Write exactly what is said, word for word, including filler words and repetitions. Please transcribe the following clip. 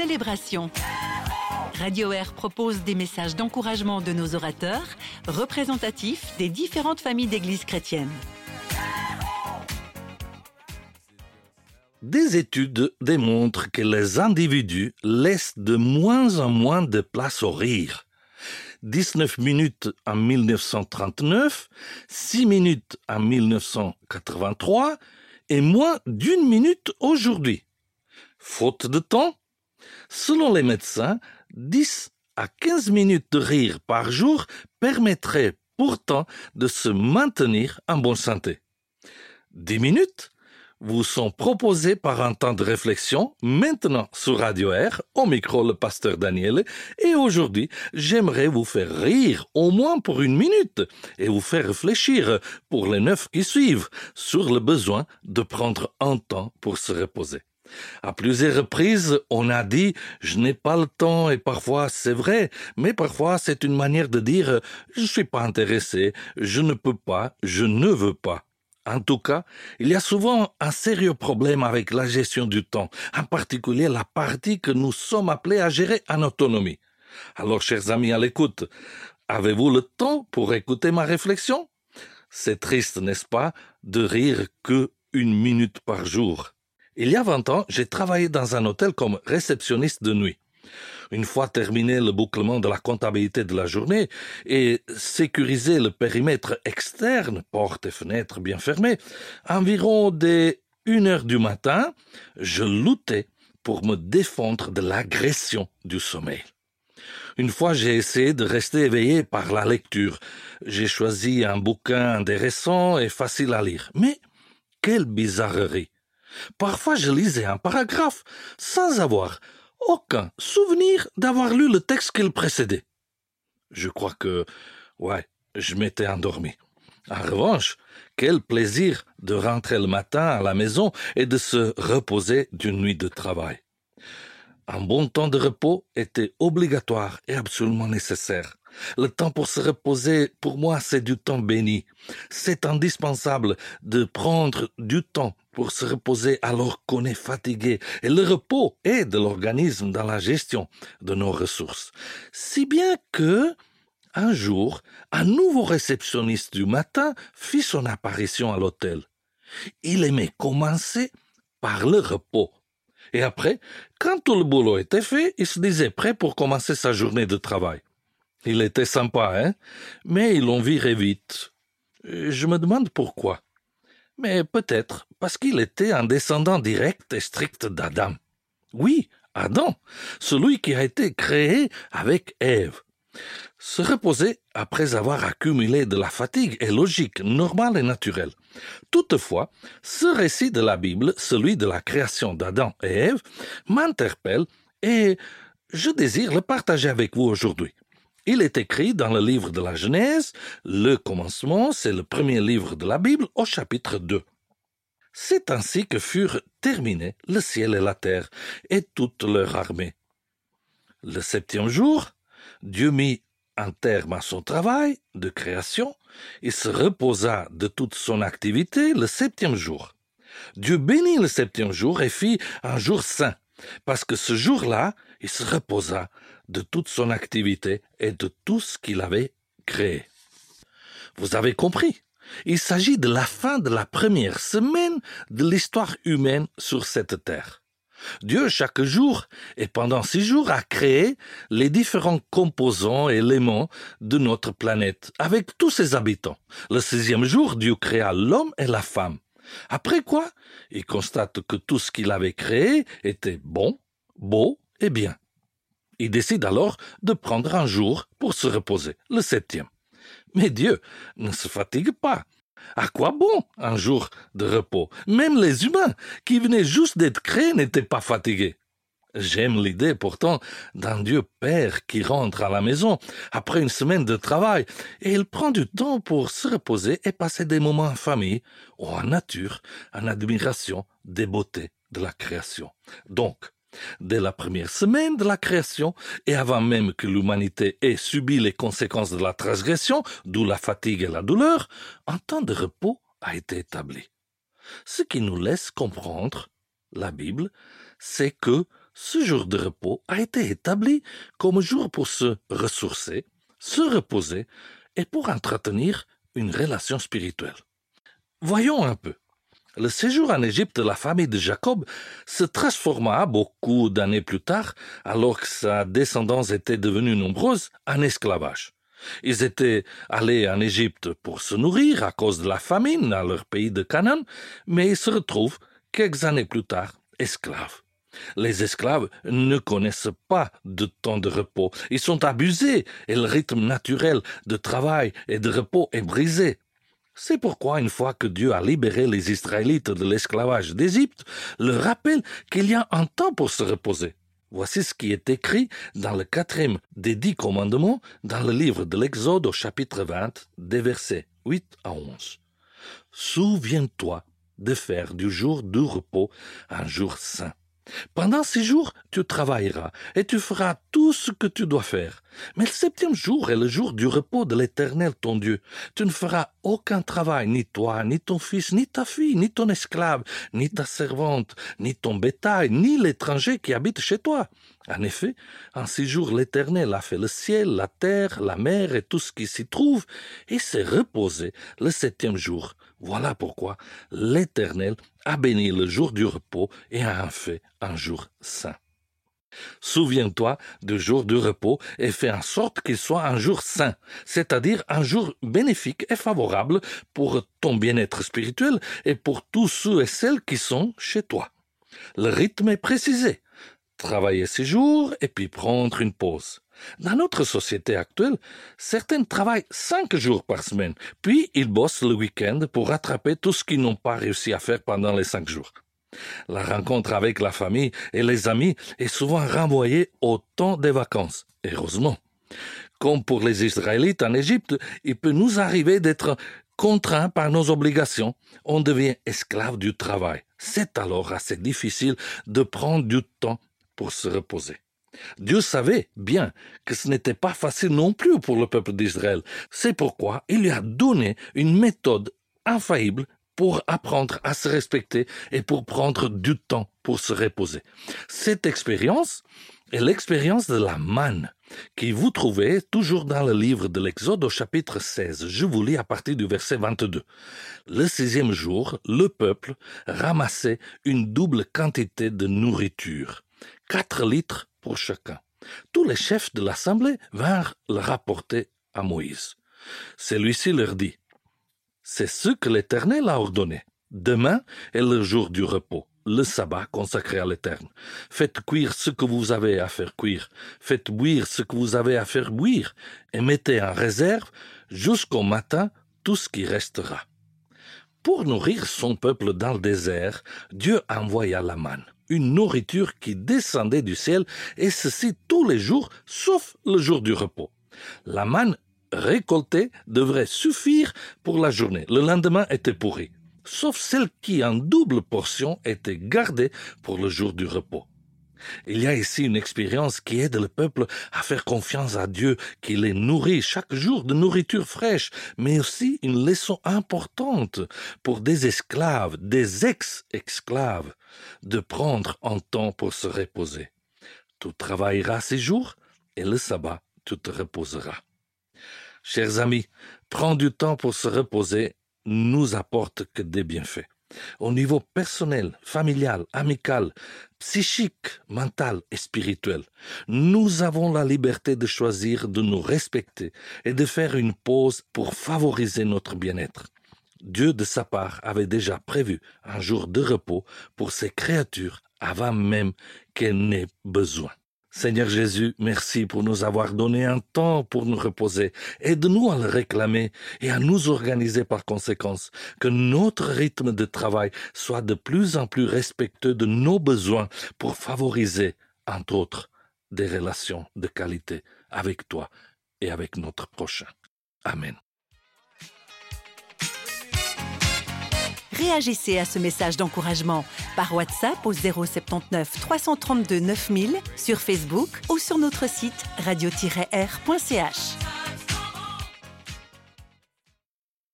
célébration. Radio Air propose des messages d'encouragement de nos orateurs, représentatifs des différentes familles d'églises chrétiennes. Des études démontrent que les individus laissent de moins en moins de place au rire. dix-neuf minutes en mille neuf cent trente-neuf, six minutes en mille neuf cent quatre-vingt-trois et moins d'une minute aujourd'hui. Faute de temps? Selon les médecins, dix à quinze minutes de rire par jour permettraient pourtant de se maintenir en bonne santé. dix minutes vous sont proposées par un temps de réflexion maintenant sur Radio Air, au micro le pasteur Daniel, et aujourd'hui j'aimerais vous faire rire au moins pour une minute et vous faire réfléchir pour les neuf qui suivent sur le besoin de prendre un temps pour se reposer. À plusieurs reprises, on a dit « je n'ai pas le temps » et parfois c'est vrai, mais parfois c'est une manière de dire « je ne suis pas intéressé, je ne peux pas, je ne veux pas ». En tout cas, il y a souvent un sérieux problème avec la gestion du temps, en particulier la partie que nous sommes appelés à gérer en autonomie. Alors, chers amis à l'écoute, avez-vous le temps pour écouter ma réflexion? C'est triste, n'est-ce pas, de rire que une minute par jour. Il y a vingt ans, j'ai travaillé dans un hôtel comme réceptionniste de nuit. Une fois terminé le bouclement de la comptabilité de la journée et sécurisé le périmètre externe, portes et fenêtres bien fermées, environ dès une heure du matin, je luttais pour me défendre de l'agression du sommeil. Une fois, j'ai essayé de rester éveillé par la lecture. J'ai choisi un bouquin intéressant et facile à lire. Mais quelle bizarrerie! Parfois, je lisais un paragraphe sans avoir aucun souvenir d'avoir lu le texte qui le précédait. Je crois que, ouais, je m'étais endormi. En revanche, quel plaisir de rentrer le matin à la maison et de se reposer d'une nuit de travail. Un bon temps de repos était obligatoire et absolument nécessaire. Le temps pour se reposer, pour moi, c'est du temps béni. C'est indispensable de prendre du temps pour se reposer alors qu'on est fatigué. Et le repos aide l'organisme dans la gestion de nos ressources. Si bien que, un jour, un nouveau réceptionniste du matin fit son apparition à l'hôtel. Il aimait commencer par le repos. Et après, quand tout le boulot était fait, il se disait prêt pour commencer sa journée de travail. Il était sympa, hein? Mais ils l'ont viré vite. Je me demande pourquoi. Mais peut-être parce qu'il était un descendant direct et strict d'Adam. Oui, Adam, celui qui a été créé avec Ève. Se reposer après avoir accumulé de la fatigue est logique, normal et naturel. Toutefois, ce récit de la Bible, celui de la création d'Adam et Ève, m'interpelle et je désire le partager avec vous aujourd'hui. Il est écrit dans le livre de la Genèse, le commencement, c'est le premier livre de la Bible, au chapitre deux. C'est ainsi que furent terminés le ciel et la terre, et toute leur armée. Le septième jour, Dieu mit un terme à son travail de création, il se reposa de toute son activité le septième jour. Dieu bénit le septième jour et fit un jour saint, parce que ce jour-là, il se reposa de toute son activité et de tout ce qu'il avait créé. Vous avez compris, il s'agit de la fin de la première semaine de l'histoire humaine sur cette terre. Dieu, chaque jour et pendant six jours, a créé les différents composants et éléments de notre planète, avec tous ses habitants. Le sixième jour, Dieu créa l'homme et la femme. Après quoi, il constate que tout ce qu'il avait créé était bon, beau et bien. Il décide alors de prendre un jour pour se reposer, le septième. Mais Dieu ne se fatigue pas. À quoi bon un jour de repos? Même les humains qui venaient juste d'être créés n'étaient pas fatigués. J'aime l'idée pourtant d'un Dieu Père qui rentre à la maison après une semaine de travail et il prend du temps pour se reposer et passer des moments en famille ou en nature, en admiration des beautés de la création. Donc, dès la première semaine de la création et avant même que l'humanité ait subi les conséquences de la transgression, d'où la fatigue et la douleur, un temps de repos a été établi. Ce qui nous laisse comprendre, la Bible, c'est que ce jour de repos a été établi comme jour pour se ressourcer, se reposer et pour entretenir une relation spirituelle. Voyons un peu. Le séjour en Égypte de la famille de Jacob se transforma beaucoup d'années plus tard, alors que sa descendance était devenue nombreuse, en esclavage. Ils étaient allés en Égypte pour se nourrir à cause de la famine dans leur pays de Canaan, mais ils se retrouvent quelques années plus tard esclaves. Les esclaves ne connaissent pas de temps de repos. Ils sont abusés et le rythme naturel de travail et de repos est brisé. C'est pourquoi, une fois que Dieu a libéré les Israélites de l'esclavage d'Égypte, leur rappelle qu'il y a un temps pour se reposer. Voici ce qui est écrit dans le quatrième des dix commandements dans le livre de l'Exode au chapitre vingt, des versets huit à onze. « Souviens-toi de faire du jour du repos un jour saint. Pendant six jours, tu travailleras et tu feras tout ce que tu dois faire. Mais le septième jour est le jour du repos de l'Éternel ton Dieu. Tu ne feras aucun travail, ni toi, ni ton fils, ni ta fille, ni ton esclave, ni ta servante, ni ton bétail, ni l'étranger qui habite chez toi. En effet, en six jours, l'Éternel a fait le ciel, la terre, la mer et tout ce qui s'y trouve, et s'est reposé le septième jour. Voilà pourquoi l'Éternel a béni le jour du repos et a en fait un jour saint. Souviens-toi du jour du repos et fais en sorte qu'il soit un jour saint, c'est-à-dire un jour bénéfique et favorable pour ton bien-être spirituel et pour tous ceux et celles qui sont chez toi. Le rythme est précisé. Travailler six jours et puis prendre une pause. Dans notre société actuelle, certains travaillent cinq jours par semaine, puis ils bossent le week-end pour rattraper tout ce qu'ils n'ont pas réussi à faire pendant les cinq jours. La rencontre avec la famille et les amis est souvent renvoyée au temps des vacances, heureusement. Comme pour les Israélites en Égypte, il peut nous arriver d'être contraints par nos obligations. On devient esclave du travail. C'est alors assez difficile de prendre du temps pour se reposer. Dieu savait bien que ce n'était pas facile non plus pour le peuple d'Israël. C'est pourquoi il lui a donné une méthode infaillible pour apprendre à se respecter et pour prendre du temps pour se reposer. Cette expérience est l'expérience de la manne, que vous trouvez toujours dans le livre de l'Exode au chapitre seize. Je vous lis à partir du verset vingt-deux. Le sixième jour, le peuple ramassait une double quantité de nourriture, quatre litres pour chacun. Tous les chefs de l'assemblée vinrent le rapporter à Moïse. Celui-ci leur dit: c'est ce que l'Éternel a ordonné. Demain est le jour du repos, le sabbat consacré à l'Éternel. Faites cuire ce que vous avez à faire cuire, faites bouillir ce que vous avez à faire bouillir, et mettez en réserve jusqu'au matin tout ce qui restera. Pour nourrir son peuple dans le désert, Dieu envoya la manne, une nourriture qui descendait du ciel, et ceci tous les jours, sauf le jour du repos. La manne récoltée devrait suffire pour la journée. Le lendemain était pourri, sauf celle qui, en double portion, était gardée pour le jour du repos. Il y a ici une expérience qui aide le peuple à faire confiance à Dieu, qui les nourrit chaque jour de nourriture fraîche, mais aussi une leçon importante pour des esclaves, des ex-esclaves, de prendre un temps pour se reposer. Tu travailleras ces jours et le sabbat, tu te reposeras. Chers amis, prendre du temps pour se reposer nous apporte que des bienfaits. Au niveau personnel, familial, amical, psychique, mental et spirituel, nous avons la liberté de choisir de nous respecter et de faire une pause pour favoriser notre bien-être. Dieu, de sa part, avait déjà prévu un jour de repos pour ses créatures avant même qu'elles n'aient besoin. Seigneur Jésus, merci pour nous avoir donné un temps pour nous reposer. Aide-nous à le réclamer et à nous organiser par conséquence, que notre rythme de travail soit de plus en plus respectueux de nos besoins pour favoriser, entre autres, des relations de qualité avec toi et avec notre prochain. Amen. Réagissez à ce message d'encouragement par WhatsApp au zéro sept neuf trois trois deux neuf mille, sur Facebook ou sur notre site radio tiret r point c h.